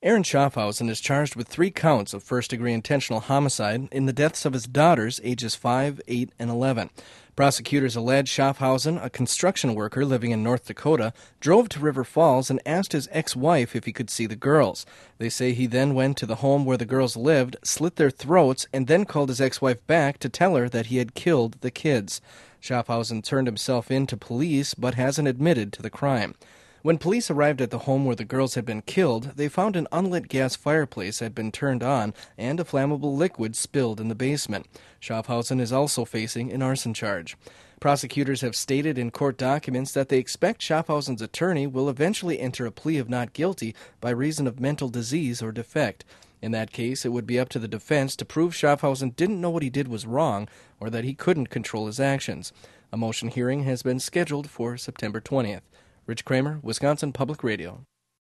Aaron Schaffhausen is charged with 3 counts of first-degree intentional homicide in the deaths of his daughters, ages 5, 8, and 11. Prosecutors allege Schaffhausen, a construction worker living in North Dakota, drove to River Falls and asked his ex-wife if he could see the girls. They say he then went to the home where the girls lived, slit their throats, and then called his ex-wife back to tell her that he had killed the kids. Schaffhausen turned himself in to police but hasn't admitted to the crime. When police arrived at the home where the girls had been killed, they found an unlit gas fireplace had been turned on and a flammable liquid spilled in the basement. Schaffhausen is also facing an arson charge. Prosecutors have stated in court documents that they expect Schaffhausen's attorney will eventually enter a plea of not guilty by reason of mental disease or defect. In that case, it would be up to the defense to prove Schaffhausen didn't know what he did was wrong or that he couldn't control his actions. A motion hearing has been scheduled for September 20th. Rich Kramer, Wisconsin Public Radio.